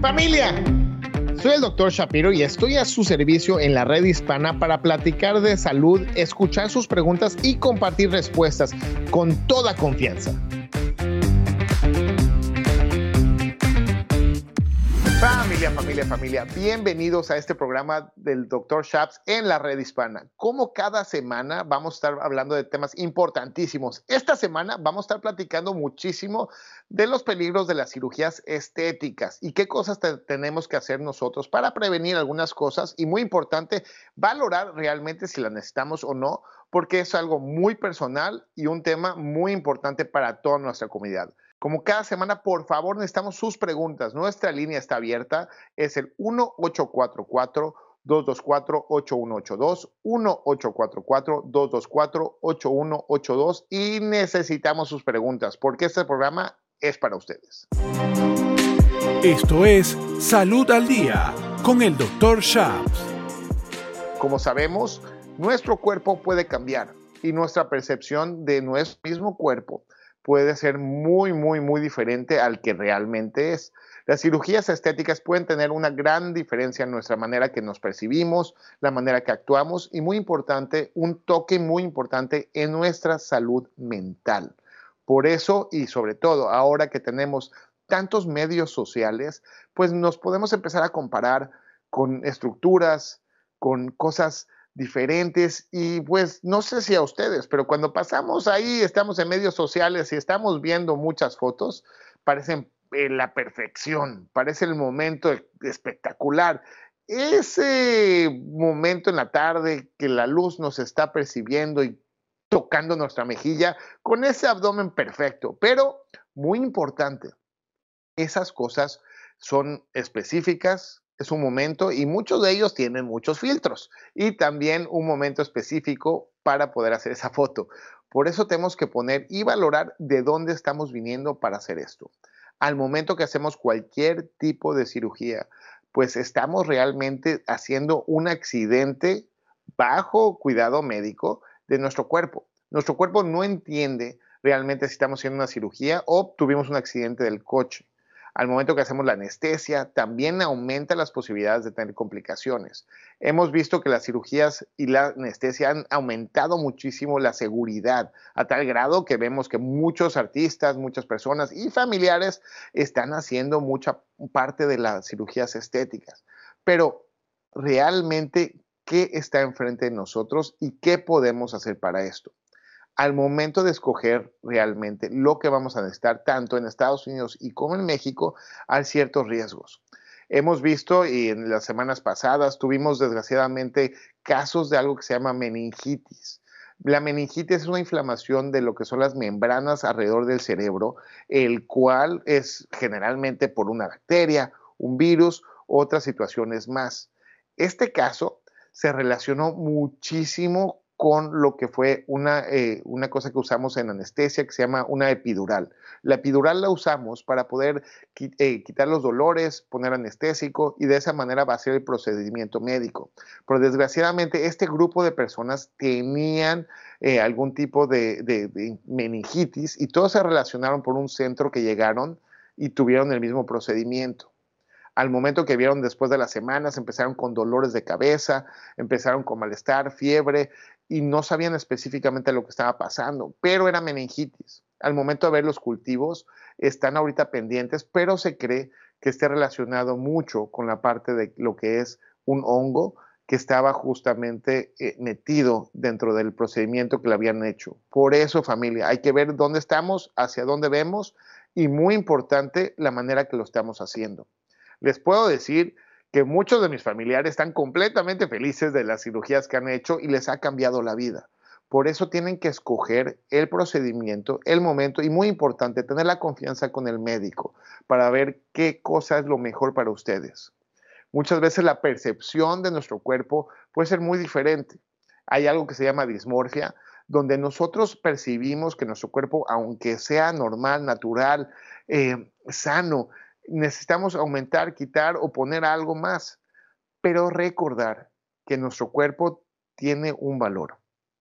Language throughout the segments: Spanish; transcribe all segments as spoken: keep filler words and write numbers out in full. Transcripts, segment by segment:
Familia, soy el doctor Shapiro y estoy a su servicio en la red hispana para platicar de salud, escuchar sus preguntas y compartir respuestas con toda confianza. Familia, familia, familia, bienvenidos a este programa del doctor Shaps en la red hispana. Como cada semana vamos a estar hablando de temas importantísimos. Esta semana vamos a estar platicando muchísimo de los peligros de las cirugías estéticas y qué cosas te- tenemos que hacer nosotros para prevenir algunas cosas y, muy importante, valorar realmente si las necesitamos o no, porque es algo muy personal y un tema muy importante para toda nuestra comunidad. Como cada semana, por favor, necesitamos sus preguntas. Nuestra línea está abierta. Es el uno ocho cuatro cuatro, dos dos cuatro, ocho uno ocho dos, uno ocho cuatro cuatro, dos dos cuatro, ocho uno ocho dos y necesitamos sus preguntas porque este programa es para ustedes. Esto es Salud al Día con el doctor Shaps. Como sabemos, nuestro cuerpo puede cambiar y nuestra percepción de nuestro mismo cuerpo puede ser muy, muy, muy diferente al que realmente es. Las cirugías estéticas pueden tener una gran diferencia en nuestra manera que nos percibimos, la manera que actuamos y, muy importante, un toque muy importante en nuestra salud mental. Por eso, y sobre todo ahora que tenemos tantos medios sociales, pues nos podemos empezar a comparar con estructuras, con cosas diferentes y pues no sé si a ustedes, pero cuando pasamos ahí, estamos en medios sociales y estamos viendo muchas fotos, parecen eh, la perfección, parece el momento espectacular. Ese momento en la tarde que la luz nos está percibiendo y tocando nuestra mejilla con ese abdomen perfecto, pero muy importante, esas cosas son específicas, es un momento y muchos de ellos tienen muchos filtros y también un momento específico para poder hacer esa foto. Por eso tenemos que poner y valorar de dónde estamos viniendo para hacer esto. Al momento que hacemos cualquier tipo de cirugía, pues estamos realmente haciendo un accidente bajo cuidado médico de nuestro cuerpo. Nuestro cuerpo no entiende realmente si estamos haciendo una cirugía o tuvimos un accidente del coche. Al momento que hacemos la anestesia, también aumenta las posibilidades de tener complicaciones. Hemos visto que las cirugías y la anestesia han aumentado muchísimo la seguridad, a tal grado que vemos que muchos artistas, muchas personas y familiares están haciendo mucha parte de las cirugías estéticas. Pero realmente, ¿qué está enfrente de nosotros y qué podemos hacer para esto? Al momento de escoger realmente lo que vamos a necesitar, tanto en Estados Unidos y como en México, hay ciertos riesgos. Hemos visto y en las semanas pasadas tuvimos desgraciadamente casos de algo que se llama meningitis. La meningitis es una inflamación de lo que son las membranas alrededor del cerebro, el cual es generalmente por una bacteria, un virus, otras situaciones más. Este caso se relacionó muchísimo con lo que fue una, eh, una cosa que usamos en anestesia que se llama una epidural. La epidural la usamos para poder qui- eh, quitar los dolores, poner anestésico y de esa manera va a ser el procedimiento médico. Pero desgraciadamente este grupo de personas tenían eh, algún tipo de, de, de meningitis y todos se relacionaron por un centro que llegaron y tuvieron el mismo procedimiento. Al momento que vieron después de las semanas, empezaron con dolores de cabeza, empezaron con malestar, fiebre y no sabían específicamente lo que estaba pasando, pero era meningitis. Al momento de ver los cultivos, están ahorita pendientes, pero se cree que esté relacionado mucho con la parte de lo que es un hongo que estaba justamente eh, metido dentro del procedimiento que le habían hecho. Por eso, familia, hay que ver dónde estamos, hacia dónde vemos y, muy importante, la manera que lo estamos haciendo. Les puedo decir que muchos de mis familiares están completamente felices de las cirugías que han hecho y les ha cambiado la vida. Por eso tienen que escoger el procedimiento, el momento y, muy importante, tener la confianza con el médico para ver qué cosa es lo mejor para ustedes. Muchas veces la percepción de nuestro cuerpo puede ser muy diferente. Hay algo que se llama dismorfia, donde nosotros percibimos que nuestro cuerpo, aunque sea normal, natural, eh, sano, necesitamos aumentar, quitar o poner algo más, pero recordar que nuestro cuerpo tiene un valor,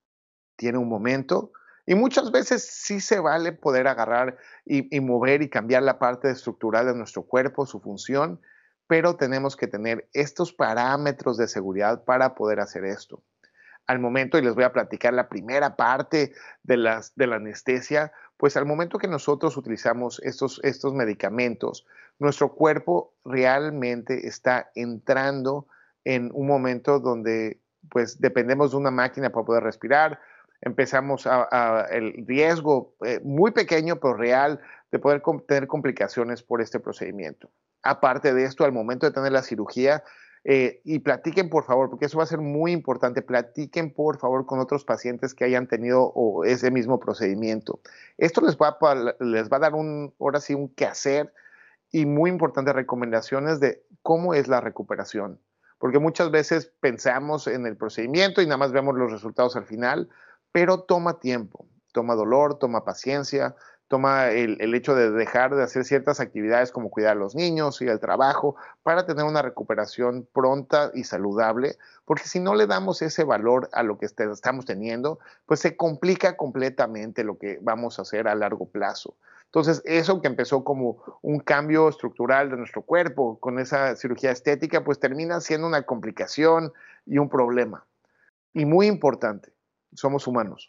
tiene un momento y muchas veces sí se vale poder agarrar y, y mover y cambiar la parte estructural de nuestro cuerpo, su función, pero tenemos que tener estos parámetros de seguridad para poder hacer esto. Al momento, y les voy a platicar la primera parte de, las, de la anestesia, pues al momento que nosotros utilizamos estos, estos medicamentos, nuestro cuerpo realmente está entrando en un momento donde pues dependemos de una máquina para poder respirar, empezamos a, a el riesgo eh, muy pequeño pero real de poder com- tener complicaciones por este procedimiento. Aparte de esto, al momento de tener la cirugía, eh, y platiquen por favor, porque eso va a ser muy importante, platiquen por favor con otros pacientes que hayan tenido o ese mismo procedimiento. Esto les va a, les va a dar un, ahora sí, un quehacer y muy importantes recomendaciones de cómo es la recuperación. Porque muchas veces pensamos en el procedimiento y nada más vemos los resultados al final, pero toma tiempo, toma dolor, toma paciencia, toma el, el hecho de dejar de hacer ciertas actividades como cuidar a los niños, ir al trabajo, para tener una recuperación pronta y saludable, porque si no le damos ese valor a lo que est- estamos teniendo, pues se complica completamente lo que vamos a hacer a largo plazo. Entonces, eso que empezó como un cambio estructural de nuestro cuerpo con esa cirugía estética, pues termina siendo una complicación y un problema. Y muy importante, somos humanos.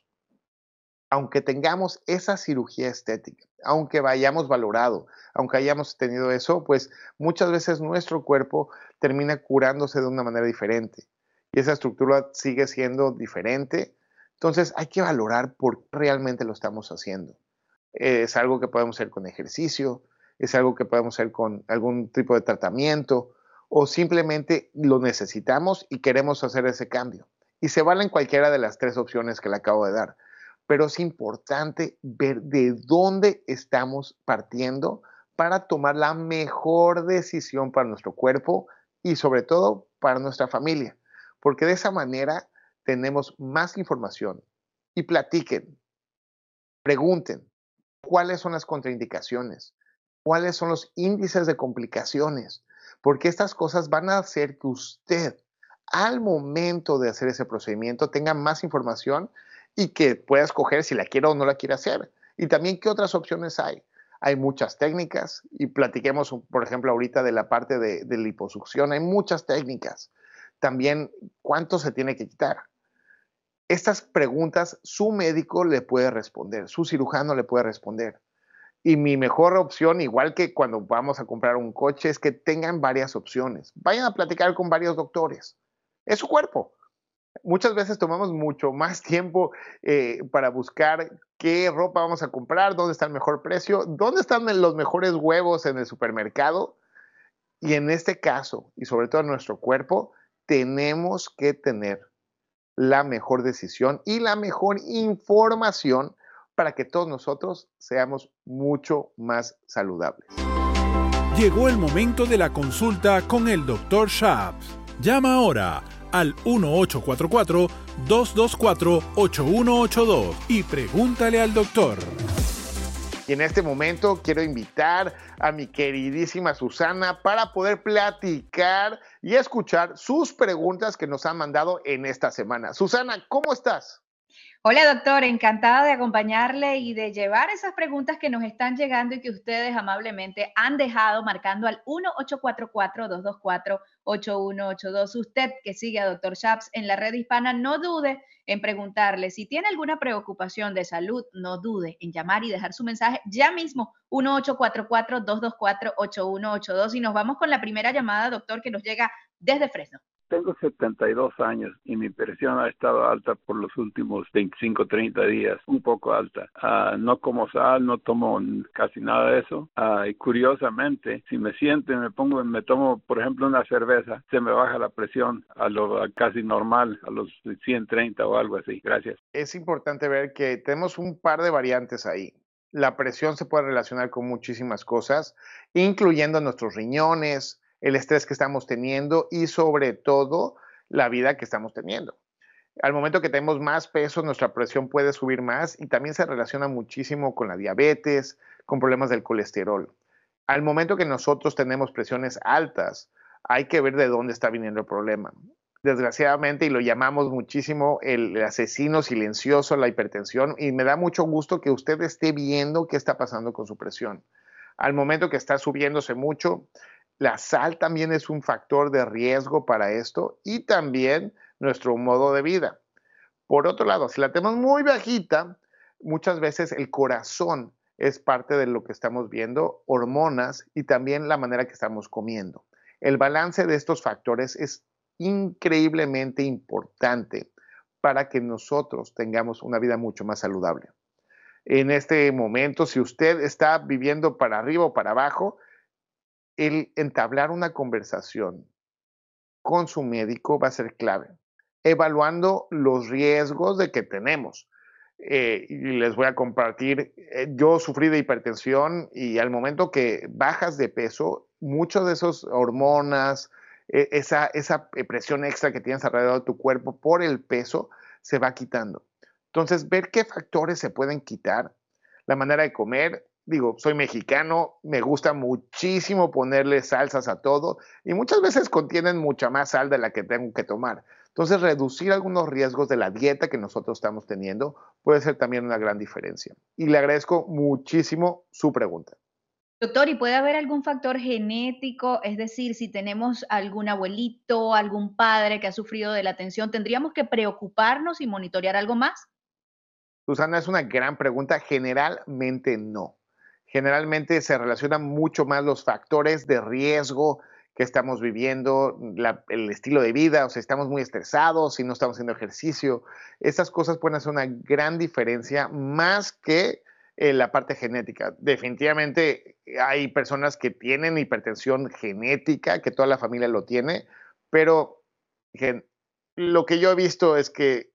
Aunque tengamos esa cirugía estética, aunque vayamos valorado, aunque hayamos tenido eso, pues muchas veces nuestro cuerpo termina curándose de una manera diferente y esa estructura sigue siendo diferente. Entonces hay que valorar por qué realmente lo estamos haciendo. Eh, es algo que podemos hacer con ejercicio, es algo que podemos hacer con algún tipo de tratamiento o simplemente lo necesitamos y queremos hacer ese cambio. Y se valen cualquiera de las tres opciones que le acabo de dar, pero es importante ver de dónde estamos partiendo para tomar la mejor decisión para nuestro cuerpo y sobre todo para nuestra familia, porque de esa manera tenemos más información y platiquen, pregunten cuáles son las contraindicaciones, cuáles son los índices de complicaciones, porque estas cosas van a hacer que usted al momento de hacer ese procedimiento tenga más información y que pueda escoger si la quiere o no la quiere hacer. Y también qué otras opciones hay. Hay muchas técnicas y platiquemos, por ejemplo, ahorita de la parte de, de liposucción. Hay muchas técnicas. También, ¿cuánto se tiene que quitar? Estas preguntas su médico le puede responder, su cirujano le puede responder. Y mi mejor opción, igual que cuando vamos a comprar un coche, es que tengan varias opciones. Vayan a platicar con varios doctores. Es su cuerpo. Muchas veces tomamos mucho más tiempo eh, para buscar qué ropa vamos a comprar, dónde está el mejor precio, dónde están los mejores huevos en el supermercado. Y en este caso, y sobre todo en nuestro cuerpo, tenemos que tener la mejor decisión y la mejor información para que todos nosotros seamos mucho más saludables. Llegó el momento de la consulta con el doctor Schaps. Llama ahora al uno ocho cuatro cuatro, dos dos cuatro, ocho uno ocho dos y pregúntale al doctor. Y en este momento quiero invitar a mi queridísima Susana para poder platicar y escuchar sus preguntas que nos han mandado en esta semana. Susana, ¿cómo estás? Hola doctor, encantada de acompañarle y de llevar esas preguntas que nos están llegando y que ustedes amablemente han dejado marcando al uno ocho cuatro cuatro, dos dos cuatro, ocho uno ocho dos. Usted que sigue a doctor Schaps en la red hispana, no dude en preguntarle. Si tiene alguna preocupación de salud, no dude en llamar y dejar su mensaje ya mismo, uno ocho cuatro cuatro, dos dos cuatro, ocho uno ocho dos. Y nos vamos con la primera llamada, doctor, que nos llega desde Fresno. Tengo setenta y dos años y mi presión ha estado alta por los últimos veinticinco, treinta días, un poco alta. Uh, no como sal, no tomo casi nada de eso. Uh, y curiosamente, si me siento y me pongo, me tomo, por ejemplo, una cerveza, se me baja la presión a lo a casi normal, a los ciento treinta o algo así. Gracias. Es importante ver que tenemos un par de variantes ahí. La presión se puede relacionar con muchísimas cosas, incluyendo nuestros riñones, el estrés que estamos teniendo y sobre todo la vida que estamos teniendo. Al momento que tenemos más peso, nuestra presión puede subir más y también se relaciona muchísimo con la diabetes, con problemas del colesterol. Al momento que nosotros tenemos presiones altas, hay que ver de dónde está viniendo el problema. Desgraciadamente, y lo llamamos muchísimo el asesino silencioso, la hipertensión, y me da mucho gusto que usted esté viendo qué está pasando con su presión. Al momento que está subiéndose mucho, La sal también es un factor de riesgo para esto y también nuestro modo de vida. Por otro lado, si la tenemos muy bajita, muchas veces el corazón es parte de lo que estamos viendo, hormonas y también la manera que estamos comiendo. El balance de estos factores es increíblemente importante para que nosotros tengamos una vida mucho más saludable. En este momento, si usted está viviendo para arriba o para abajo, el entablar una conversación con su médico va a ser clave, evaluando los riesgos de que tenemos. Eh, y les voy a compartir, eh, yo sufrí de hipertensión y al momento que bajas de peso, muchas de esas hormonas, eh, esa, esa presión extra que tienes alrededor de tu cuerpo por el peso, se va quitando. Entonces, ver qué factores se pueden quitar, la manera de comer. Digo, soy mexicano, me gusta muchísimo ponerle salsas a todo y muchas veces contienen mucha más sal de la que tengo que tomar. Entonces, reducir algunos riesgos de la dieta que nosotros estamos teniendo puede ser también una gran diferencia. Y le agradezco muchísimo su pregunta. Doctor, ¿y puede haber algún factor genético? Es decir, si tenemos algún abuelito, algún padre que ha sufrido de la tensión, ¿tendríamos que preocuparnos y monitorear algo más? Susana, es una gran pregunta. Generalmente no. Generalmente se relacionan mucho más los factores de riesgo que estamos viviendo, la, el estilo de vida, o sea, estamos muy estresados, si no estamos haciendo ejercicio. Estas cosas pueden hacer una gran diferencia más que eh, la parte genética. Definitivamente hay personas que tienen hipertensión genética, que toda la familia lo tiene, pero gen, lo que yo he visto es que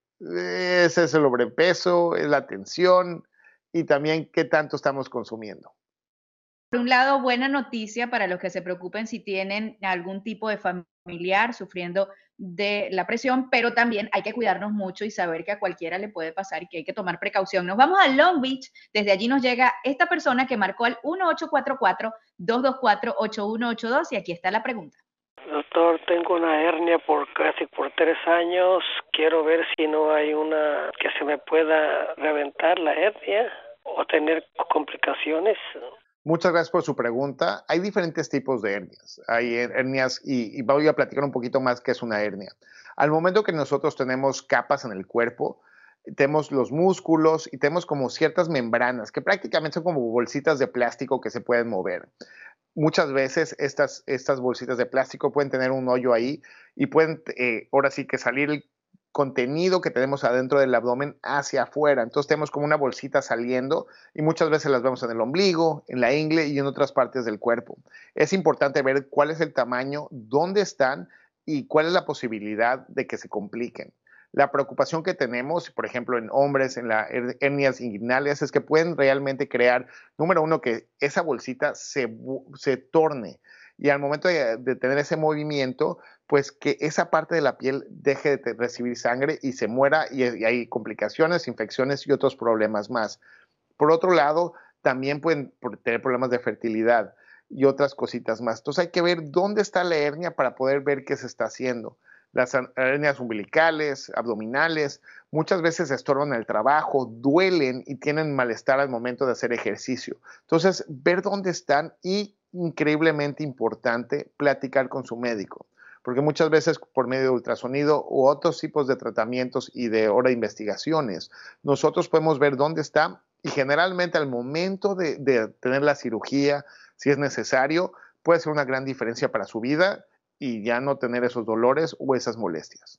es el sobrepeso, es la tensión y también qué tanto estamos consumiendo. Por un lado, buena noticia para los que se preocupen si tienen algún tipo de familiar sufriendo de la presión, pero también hay que cuidarnos mucho y saber que a cualquiera le puede pasar y que hay que tomar precaución. Nos vamos a Long Beach, desde allí nos llega esta persona que marcó al uno ocho cuatro cuatro, dos dos cuatro, ocho uno ocho dos y aquí está la pregunta. Doctor, tengo una hernia por casi por tres años. Quiero ver si no hay una que se me pueda reventar la hernia o tener complicaciones. Muchas gracias por su pregunta. Hay diferentes tipos de hernias. Hay hernias y, y voy a platicar un poquito más qué es una hernia. Al momento que nosotros tenemos capas en el cuerpo, tenemos los músculos y tenemos como ciertas membranas que prácticamente son como bolsitas de plástico que se pueden mover. Muchas veces estas, estas bolsitas de plástico pueden tener un hoyo ahí y pueden eh, ahora sí que salir el contenido que tenemos adentro del abdomen hacia afuera. Entonces tenemos como una bolsita saliendo y muchas veces las vemos en el ombligo, en la ingle y en otras partes del cuerpo. Es importante ver cuál es el tamaño, dónde están y cuál es la posibilidad de que se compliquen. La preocupación que tenemos, por ejemplo, en hombres, en las hernias inguinales, es que pueden realmente crear, número uno, que esa bolsita se, se torne. Y al momento de, de tener ese movimiento, pues que esa parte de la piel deje de recibir sangre y se muera y, y hay complicaciones, infecciones y otros problemas más. Por otro lado, también pueden tener problemas de fertilidad y otras cositas más. Entonces hay que ver dónde está la hernia para poder ver qué se está haciendo. Las hernias umbilicales, abdominales, muchas veces estorban el trabajo, duelen y tienen malestar al momento de hacer ejercicio. Entonces, ver dónde están y, increíblemente importante, platicar con su médico. Porque muchas veces por medio de ultrasonido u otros tipos de tratamientos y de ahora de investigaciones, nosotros podemos ver dónde está y generalmente al momento de, de tener la cirugía, si es necesario, puede ser una gran diferencia para su vida y ya no tener esos dolores o esas molestias.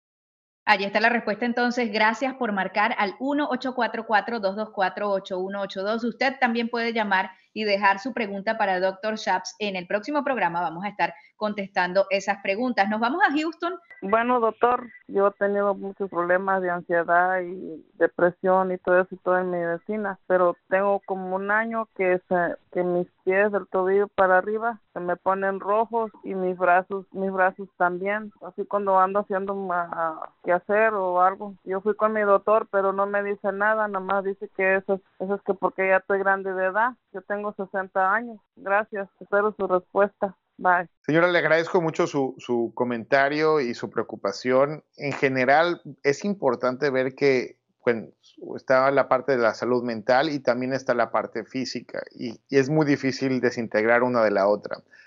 Allí está la respuesta entonces. Gracias por marcar al uno ocho cuatro cuatro, dos dos cuatro, ocho uno ocho dos. Usted también puede llamar y dejar su pregunta para el doctor Schaps. En el próximo programa vamos a estar contestando esas preguntas. Nos vamos a Houston. Bueno, doctor, yo he tenido muchos problemas de ansiedad y depresión y todo eso y todo en medicina, pero tengo como un año que, se, que mis pies del tobillo para arriba se me ponen rojos y mis brazos, mis brazos también, así cuando ando haciendo uh, qué hacer o algo. Yo fui con mi doctor, pero no me dice nada, nada más dice que eso, eso es que porque ya estoy grande de edad. Yo tengo sesenta años. Gracias, espero su respuesta. Bye. Señora, le agradezco mucho su, su comentario y su preocupación. En general, es importante ver que bueno, está la parte de la salud mental y también está la parte física y, y es muy difícil desintegrar una de la otra.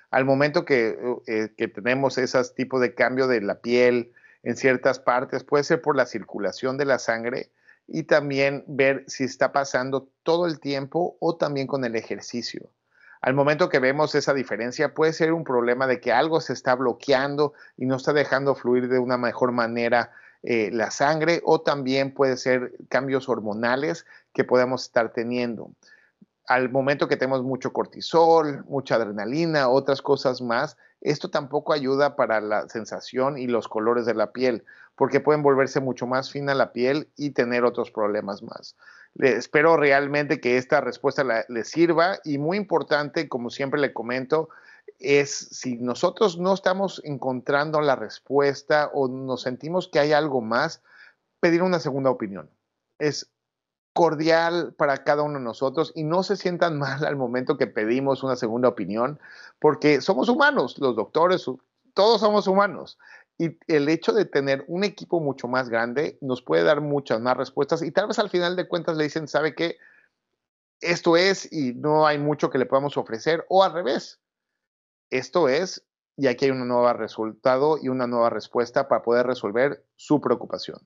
Al momento que, eh, que tenemos esos tipos de cambio de la piel en ciertas partes, puede ser por la circulación de la sangre y también ver si está pasando todo el tiempo o también con el ejercicio. Al momento que vemos esa diferencia, puede ser un problema de que algo se está bloqueando y no está dejando fluir de una mejor manera eh, la sangre, o también puede ser cambios hormonales que podemos estar teniendo. Al momento que tenemos mucho cortisol, mucha adrenalina, otras cosas más, esto tampoco ayuda para la sensación y los colores de la piel, porque pueden volverse mucho más fina la piel y tener otros problemas más. Le, espero realmente que esta respuesta la, le sirva, y muy importante, como siempre le comento, es si nosotros no estamos encontrando la respuesta o nos sentimos que hay algo más, pedir una segunda opinión. Es cordial para cada uno de nosotros, y no se sientan mal al momento que pedimos una segunda opinión, porque somos humanos, los doctores, todos somos humanos, y el hecho de tener un equipo mucho más grande nos puede dar muchas más respuestas, y tal vez al final de cuentas le dicen, ¿sabe qué? Esto es y no hay mucho que le podamos ofrecer, o al revés, esto es y aquí hay un nuevo resultado y una nueva respuesta para poder resolver su preocupación.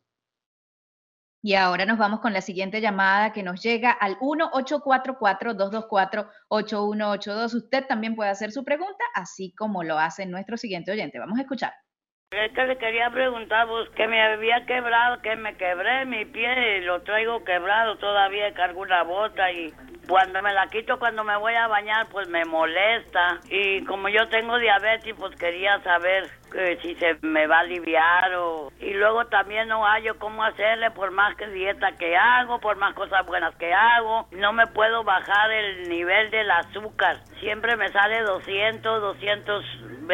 Y ahora nos vamos con la siguiente llamada que nos llega al uno ocho cuatro cuatro, dos dos cuatro, ocho uno ocho dos. Usted también puede hacer su pregunta, así como lo hace nuestro siguiente oyente. Vamos a escuchar. Es que le quería preguntar, pues, que me había quebrado, que me quebré mi pie y lo traigo quebrado todavía, cargo una bota y cuando me la quito, cuando me voy a bañar, pues me molesta. Y como yo tengo diabetes, pues quería saber que si se me va a aliviar o... Y luego también no hallo cómo hacerle, por más que dieta que hago, por más cosas buenas que hago. No me puedo bajar el nivel del azúcar. Siempre me sale doscientos, doscientos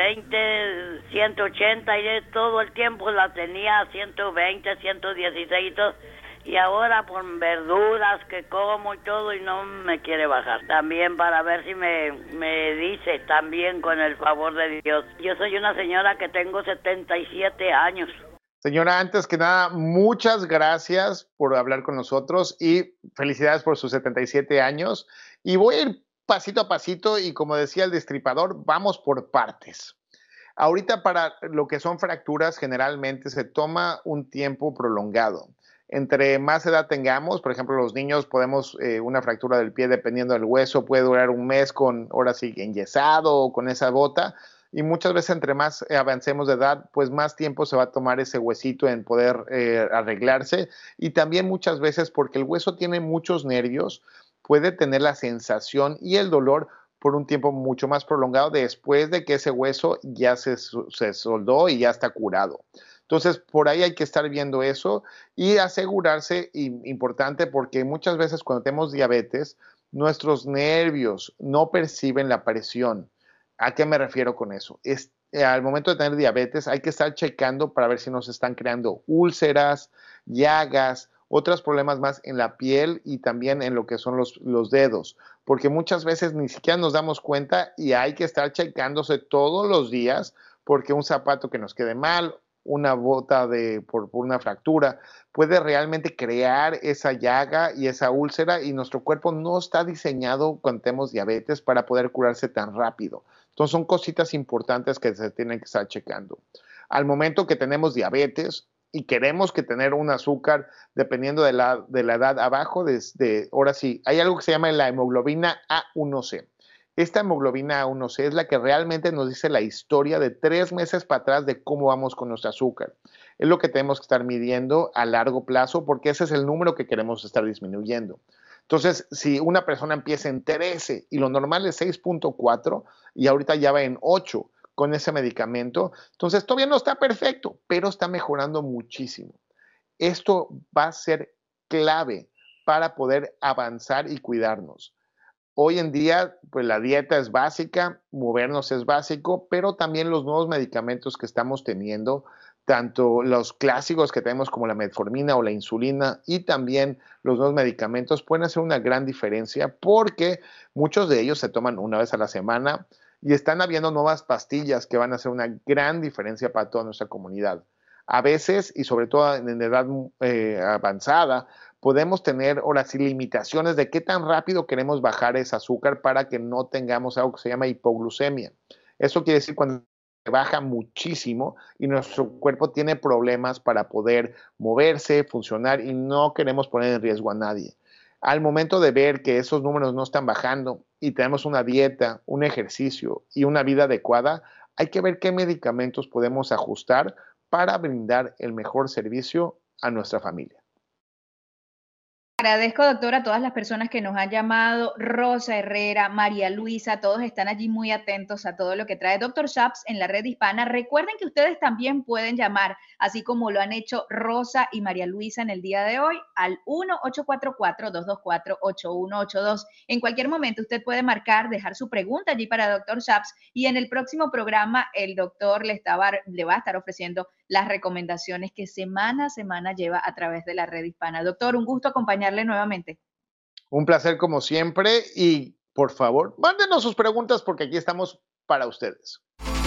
veinte, ciento ochenta y de todo el tiempo la tenía a ciento veinte, ciento dieciséis y todo. Y ahora por verduras que como y todo y no me quiere bajar. También para ver si me, me dice también con el favor de Dios. Yo soy una señora que tengo setenta y siete años. Señora, antes que nada, muchas gracias por hablar con nosotros y felicidades por sus setenta y siete años. Y voy a ir pasito a pasito y como decía el destripador, vamos por partes. Ahorita para lo que son fracturas generalmente se toma un tiempo prolongado. Entre más edad tengamos, por ejemplo, los niños podemos, eh, una fractura del pie dependiendo del hueso puede durar un mes con, ahora sí, enyesado o con esa bota, y muchas veces entre más avancemos de edad, pues más tiempo se va a tomar ese huesito en poder eh, arreglarse, y también muchas veces porque el hueso tiene muchos nervios, puede tener la sensación y el dolor por un tiempo mucho más prolongado después de que ese hueso ya se, se soldó y ya está curado. Entonces, por ahí hay que estar viendo eso y asegurarse, y importante, porque muchas veces cuando tenemos diabetes, nuestros nervios no perciben la presión. ¿A qué me refiero con eso? Es, eh, al momento de tener diabetes hay que estar checando para ver si nos están creando úlceras, llagas, otros problemas más en la piel y también en lo que son los, los dedos, porque muchas veces ni siquiera nos damos cuenta y hay que estar checándose todos los días, porque un zapato que nos quede mal, una bota de, por, por una fractura, puede realmente crear esa llaga y esa úlcera, y nuestro cuerpo no está diseñado cuando tenemos diabetes para poder curarse tan rápido. Entonces son cositas importantes que se tienen que estar checando. Al momento que tenemos diabetes y queremos que tener un azúcar, dependiendo de la, de la edad, abajo de, de, ahora sí, hay algo que se llama la hemoglobina A uno C. Esta hemoglobina A uno C es la que realmente nos dice la historia de tres meses para atrás de cómo vamos con nuestro azúcar. Es lo que tenemos que estar midiendo a largo plazo, porque ese es el número que queremos estar disminuyendo. Entonces, si una persona empieza en trece y lo normal es seis punto cuatro y ahorita ya va en ocho con ese medicamento, entonces todavía no está perfecto, pero está mejorando muchísimo. Esto va a ser clave para poder avanzar y cuidarnos. Hoy en día, pues la dieta es básica, movernos es básico, pero también los nuevos medicamentos que estamos teniendo, tanto los clásicos que tenemos como la metformina o la insulina, y también los nuevos medicamentos pueden hacer una gran diferencia, porque muchos de ellos se toman una vez a la semana y están habiendo nuevas pastillas que van a hacer una gran diferencia para toda nuestra comunidad. A veces, y sobre todo en edad eh, avanzada, podemos tener ahora sí limitaciones de qué tan rápido queremos bajar ese azúcar para que no tengamos algo que se llama hipoglucemia. Eso quiere decir cuando baja muchísimo y nuestro cuerpo tiene problemas para poder moverse, funcionar y no queremos poner en riesgo a nadie. Al momento de ver que esos números no están bajando y tenemos una dieta, un ejercicio y una vida adecuada, hay que ver qué medicamentos podemos ajustar para brindar el mejor servicio a nuestra familia. Agradezco, doctor, a todas las personas que nos han llamado, Rosa Herrera, María Luisa, todos están allí muy atentos a todo lo que trae doctor Schaps en la red hispana. Recuerden que ustedes también pueden llamar, así como lo han hecho Rosa y María Luisa en el día de hoy, al uno ocho cuatro cuatro, dos dos cuatro, ocho uno ocho dos. En cualquier momento usted puede marcar, dejar su pregunta allí para doctor Schaps y en el próximo programa el doctor le, estaba, le va a estar ofreciendo las recomendaciones que semana a semana lleva a través de la red hispana. Doctor, un gusto acompañarle nuevamente. Un placer como siempre y por favor, mándenos sus preguntas porque aquí estamos para ustedes.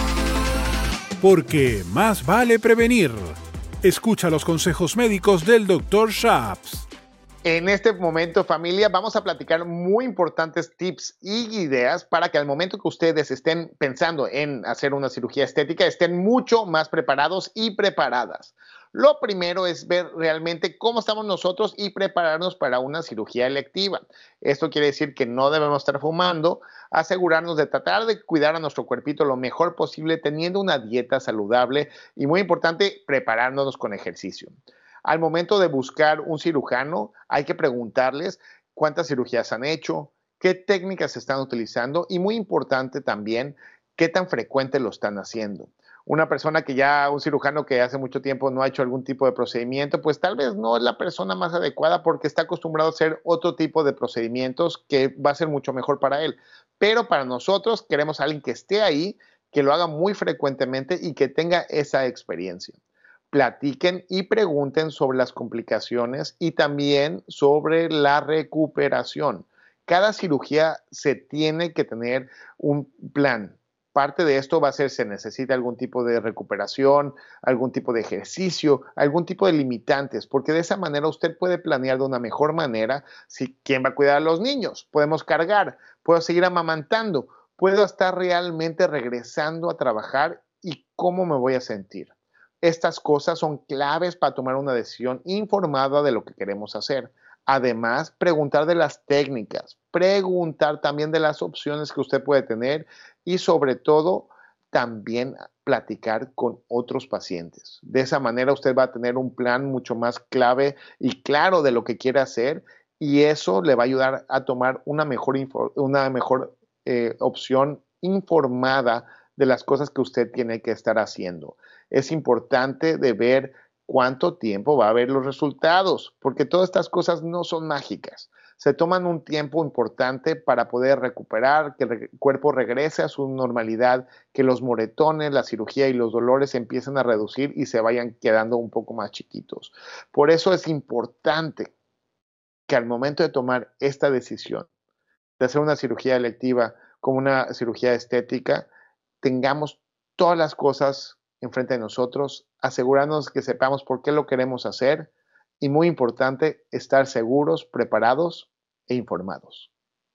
Porque más vale prevenir. Escucha los consejos médicos del doctor Schaps. En este momento, familia, vamos a platicar muy importantes tips y ideas para que al momento que ustedes estén pensando en hacer una cirugía estética, estén mucho más preparados y preparadas. Lo primero es ver realmente cómo estamos nosotros y prepararnos para una cirugía electiva. Esto quiere decir que no debemos estar fumando, asegurarnos de tratar de cuidar a nuestro cuerpito lo mejor posible teniendo una dieta saludable y muy importante, prepararnos con ejercicio. Al momento de buscar un cirujano, hay que preguntarles cuántas cirugías han hecho, qué técnicas están utilizando y muy importante también, qué tan frecuente lo están haciendo. Una persona que ya, un cirujano que hace mucho tiempo no ha hecho algún tipo de procedimiento, pues tal vez no es la persona más adecuada porque está acostumbrado a hacer otro tipo de procedimientos que va a ser mucho mejor para él. Pero para nosotros queremos a alguien que esté ahí, que lo haga muy frecuentemente y que tenga esa experiencia. Platiquen y pregunten sobre las complicaciones y también sobre la recuperación. Cada cirugía se tiene que tener un plan. Parte de esto va a ser, se necesita algún tipo de recuperación, algún tipo de ejercicio, algún tipo de limitantes, porque de esa manera usted puede planear de una mejor manera si quién va a cuidar a los niños, podemos cargar, puedo seguir amamantando, puedo estar realmente regresando a trabajar y cómo me voy a sentir. Estas cosas son claves para tomar una decisión informada de lo que queremos hacer. Además, preguntar de las técnicas, preguntar también de las opciones que usted puede tener y sobre todo también platicar con otros pacientes. De esa manera usted va a tener un plan mucho más clave y claro de lo que quiere hacer y eso le va a ayudar a tomar una mejor, una mejor eh, opción informada de las cosas que usted tiene que estar haciendo. Es importante de ver cuánto tiempo va a haber los resultados, porque todas estas cosas no son mágicas. Se toman un tiempo importante para poder recuperar, que el cuerpo regrese a su normalidad, que los moretones, la cirugía y los dolores empiecen a reducir y se vayan quedando un poco más chiquitos. Por eso es importante que al momento de tomar esta decisión de hacer una cirugía electiva como una cirugía estética, tengamos todas las cosas enfrente de nosotros, asegurarnos que sepamos por qué lo queremos hacer y muy importante, estar seguros, preparados e informados.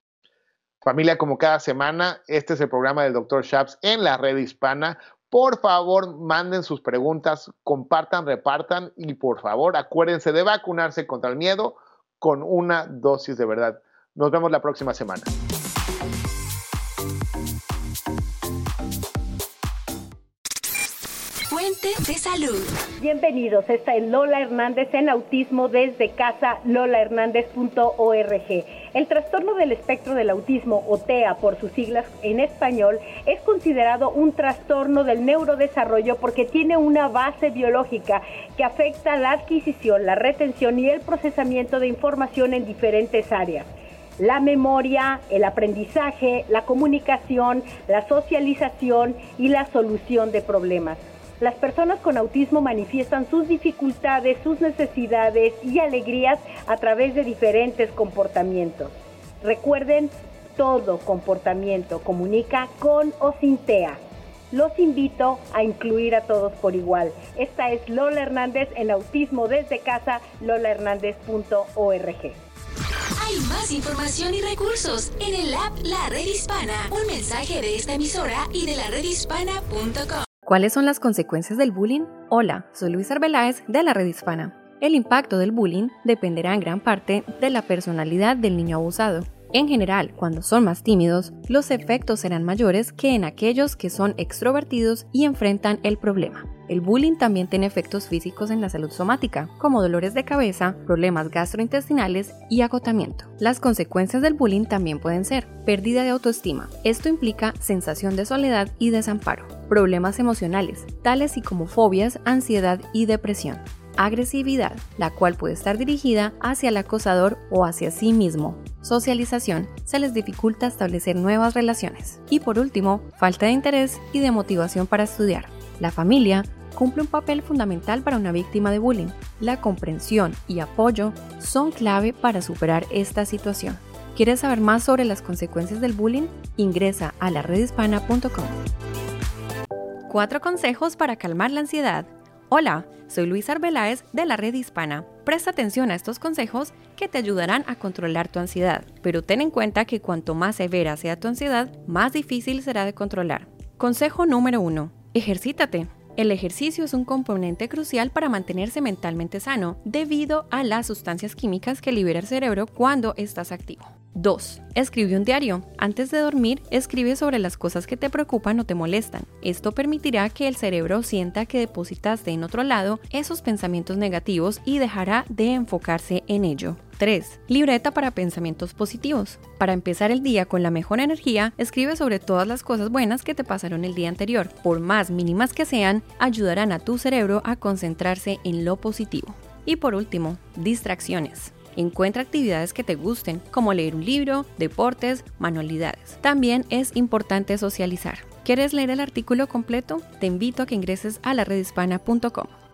Familia, como cada semana, este es el programa del doctor Schaps en la red hispana. Por favor, manden sus preguntas, compartan, repartan y por favor, acuérdense de vacunarse contra el miedo con una dosis de verdad. Nos vemos la próxima semana. Fuente de salud. Bienvenidos, esta es Lola Hernández en Autismo desde casa, lola hernández punto org. El trastorno del espectro del autismo, o TEA por sus siglas en español, es considerado un trastorno del neurodesarrollo porque tiene una base biológica que afecta la adquisición, la retención y el procesamiento de información en diferentes áreas. La memoria, el aprendizaje, la comunicación, la socialización y la solución de problemas. Las personas con autismo manifiestan sus dificultades, sus necesidades y alegrías a través de diferentes comportamientos. Recuerden, todo comportamiento comunica con o sin TEA. Los invito a incluir a todos por igual. Esta es Lola Hernández en Autismo desde casa, lola hernández punto org. Hay más información y recursos en el app La Red Hispana. Un mensaje de esta emisora y de la red hispana punto com. ¿Cuáles son las consecuencias del bullying? Hola, soy Luis Arbeláez de La Red Hispana. El impacto del bullying dependerá en gran parte de la personalidad del niño abusado. En general, cuando son más tímidos, los efectos serán mayores que en aquellos que son extrovertidos y enfrentan el problema. El bullying también tiene efectos físicos en la salud somática, como dolores de cabeza, problemas gastrointestinales y agotamiento. Las consecuencias del bullying también pueden ser pérdida de autoestima. Esto implica sensación de soledad y desamparo. Problemas emocionales, tales y como fobias, ansiedad y depresión. Agresividad, la cual puede estar dirigida hacia el acosador o hacia sí mismo. Socialización, se les dificulta establecer nuevas relaciones. Y por último, falta de interés y de motivación para estudiar. La familia cumple un papel fundamental para una víctima de bullying. La comprensión y apoyo son clave para superar esta situación. ¿Quieres saber más sobre las consecuencias del bullying? Ingresa a la red hispana punto com. Cuatro consejos para calmar la ansiedad. Hola, soy Luis Arbeláez de la Red Hispana. Presta atención a estos consejos que te ayudarán a controlar tu ansiedad, pero ten en cuenta que cuanto más severa sea tu ansiedad, más difícil será de controlar. Consejo número uno. Ejercítate. El ejercicio es un componente crucial para mantenerse mentalmente sano debido a las sustancias químicas que libera el cerebro cuando estás activo. dos. Escribe un diario. Antes de dormir, escribe sobre las cosas que te preocupan o te molestan. Esto permitirá que el cerebro sienta que depositaste en otro lado esos pensamientos negativos y dejará de enfocarse en ello. tres. Libreta para pensamientos positivos. Para empezar el día con la mejor energía, escribe sobre todas las cosas buenas que te pasaron el día anterior. Por más mínimas que sean, ayudarán a tu cerebro a concentrarse en lo positivo. Y por último, distracciones. Encuentra actividades que te gusten, como leer un libro, deportes, manualidades. También es importante socializar. ¿Quieres leer el artículo completo? Te invito a que ingreses a la red hispana punto com.